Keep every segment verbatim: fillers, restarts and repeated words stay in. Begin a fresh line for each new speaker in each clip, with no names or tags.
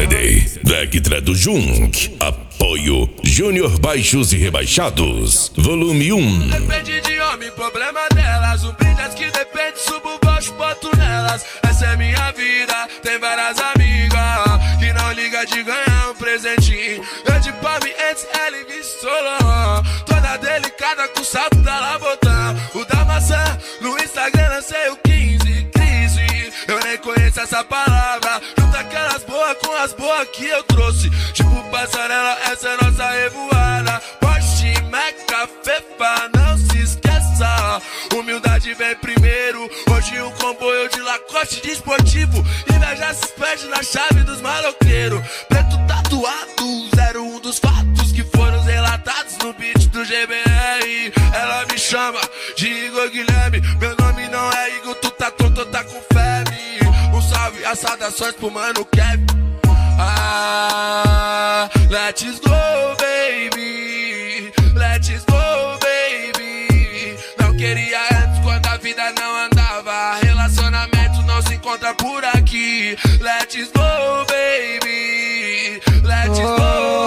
C D Vectra do Junk. Apoio Júnior Baixos e Rebaixados. Volume um.
Depende de homem, problema delas. Um brindes que depende, subo baixo, boto nelas. Essa é minha vida, tem várias amigas que não liga de ganhar um presentinho. Eu de palme antes, ela e Vistolão. Toda delicada com salto da Labotão. O da maçã, no Instagram lancei o quinze. Crise, eu nem conheço essa palavra. Junta aquelas boas com as boas que eu trouxe. Tipo passarela, essa é nossa revoada. Porsche, Meca, Fefa, não se esqueça. Humildade vem primeiro. Hoje um comboio de Lacoste de esportivo. Inveja se perde na chave dos maloqueiros. Preto tatuado, zero um dos fatos que foram relatados no beat do G B R. Ela me chama de Igor Guilherme. Meu nome não é Igor, tu tá tonto, tá com febre. Um salve, as saudações pro mano Kevin. Ah, let's go, baby. Let's go, baby. Não queria antes quando a vida não andava. Relacionamento não se encontra por aqui. Let's go, baby. Let's go,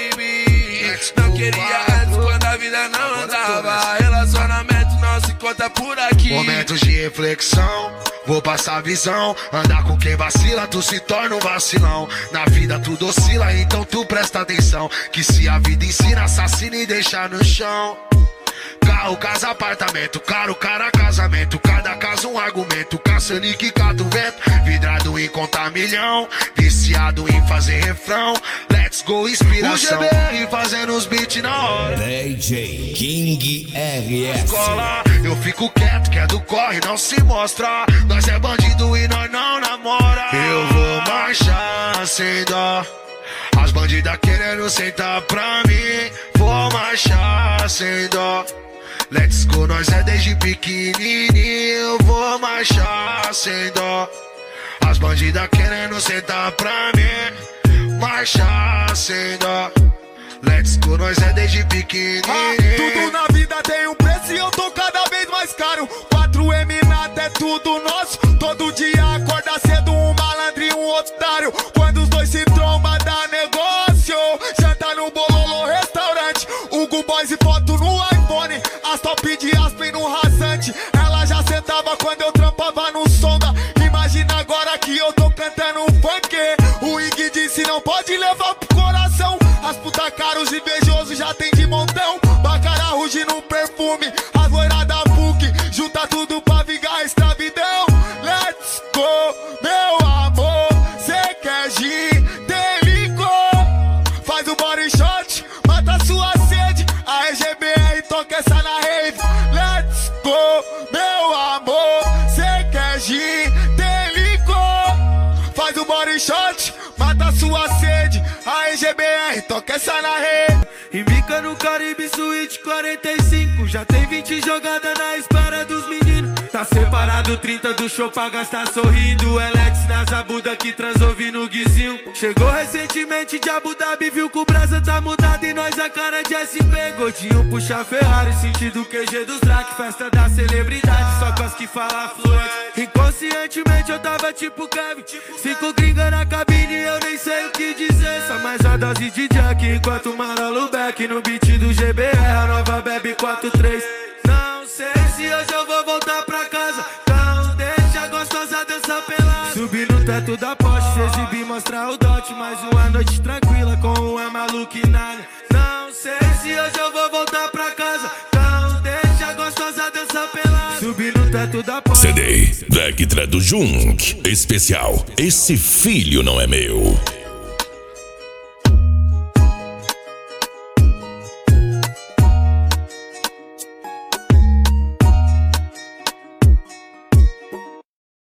baby. Não queria antes quando a vida não andava. Relacionamento não se encontra por aqui.
Momentos de reflexão, vou passar a visão. Andar com quem vacila, tu se torna um vacilão. Na vida tudo oscila, então tu presta atenção. Que se a vida ensina, assassina e deixa no chão. Carro, casa, apartamento, caro, cara, casamento. Cada caso um argumento, caça-nique, cata o vento. Vidrado em contar milhão, viciado em fazer refrão. Let's go, inspiração. O G B R fazendo os beats na hora.
D J King R S.
Escola, eu fico quieto, que é do corre, não se mostra. Nós é bandido e nós não namora. Eu vou marchar sem dó. As bandidas querendo sentar pra mim. Vou marchar sem dó. Let's go, nós é desde pequenininho. Eu vou marchar sem dó. As bandidas querendo sentar pra mim. Marchar sem dó. Let's go, nós é desde pequenininho.
Ah, tudo na vida tem um preço e eu tô cada vez mais caro. quatro M nada, é tudo nosso. Todo dia acorda cedo, um malandro e um otário. Quando os dois se trombam dá negócio. Janta no Bololô restaurante. Hugo Boys e foto no iPhone. As top de Aspen no rasante. Ela já sentava quando eu trampava no sonda. Imagina agora que eu tô cantando funk. O Ig disse não pode levar pro coração. As puta caros invejosos já tem de montão. Bacara ruge no perfume. As loiras da P U C. Junta tudo pra vingar a escravidão. Let's go, meu amor. Cê quer gin, tem licor. Faz o body shot, mata sua sede. A R G B R toca essa na rave. Let's go, meu amor. Cê quer gin, tem licor. Faz o body shot, mata sua sede. A R G B R toca essa na rede.
Embica no Caribe Suite quarenta e cinco. Já tem vinte jogadas na espera dos meninos. Tá separado trinta do show pra gastar sorrindo. Alex na zabuda que transou no guizinho. Chegou recentemente de Abu Dhabi. Viu que o brasa tá mudado e nós a cara de S P. Gordinho puxa Ferrari, sentido Q G dos Drac. Festa da celebridade, só com as que falam fluente. Inconscientemente eu tava tipo Kevin. Cinco gringa na cabine, eu nem sei o que dizer. Só mais a dose de Jack enquanto Manolo Beck no beat do G B R, a nova bebe quatro três. Não sei se hoje eu vou voltar pra casa. Não deixa a gostosa dançar pelada. Subir no teto da Porsche, se exibir, mostrar o dote. Mais uma noite tranquila com uma maluca e nada. Não sei se hoje eu vou voltar pra casa. Não deixa a gostosa dançar pelada. Subir no teto da Porsche.
C D Vectra do Junk. Especial Esse Filho Não É Meu.